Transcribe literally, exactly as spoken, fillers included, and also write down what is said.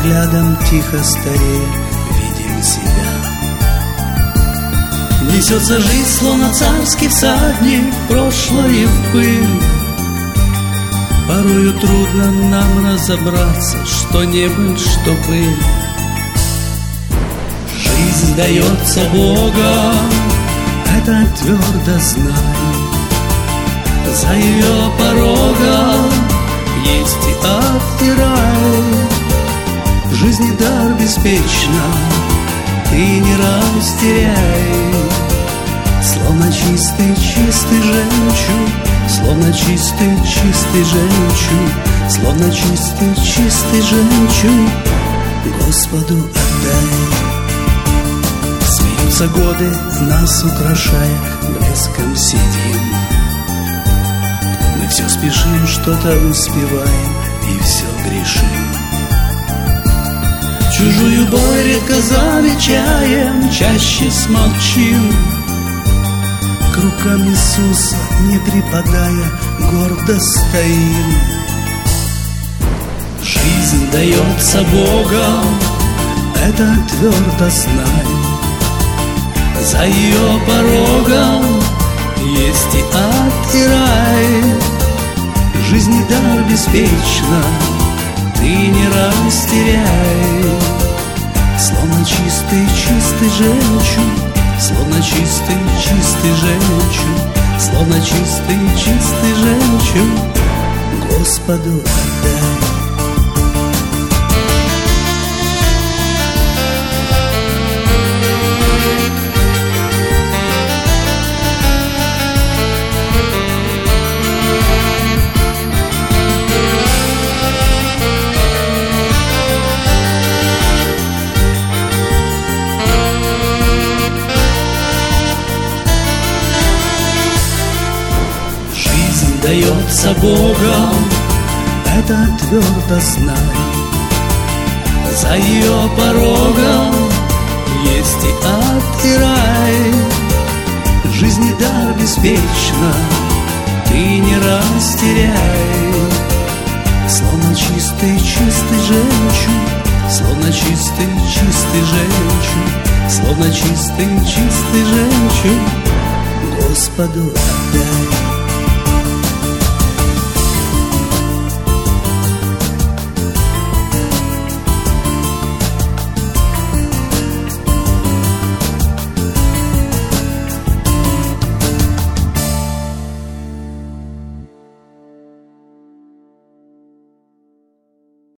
взглядом тихо старея видим себя. Несется жизнь, словно царский всадник, прошлое в пыль. Порою трудно нам разобраться, что небо, что пыль. Жизнь дается Богом, это твердо знай. За ее порогом есть и ад, и рай. В жизни дар беспечно, ты не растеряй. Словно чистый, чистый жемчуг, словно чистый, чистый жемчуг, словно чистый, чистый жемчуг Господу отдай. Смеются годы, нас украшая, блеском сидим. Мы все спешим, что-то успеваем и все грешим. Чужую боль редко замечаем, чаще смолчим. К рукам Иисуса не припадая, гордо стоим. Жизнь дается Богом, это твердо знай. За ее порогом есть и ад, и рай. В жизни дар беспечно, ты не растеряй. Словно чистый, чистый жемчуг, словно чистый, чистый жемчуг, словно чистый, чистый жемчуг Господу отдай. Дается Богом, это твердо знай. За ее порогом есть и ад, и рай. В жизни дар беспечно, ты не растеряй. Словно чистый, чистый жемчуг, словно чистый, чистый жемчуг, словно чистый, чистый жемчуг Господу отдай.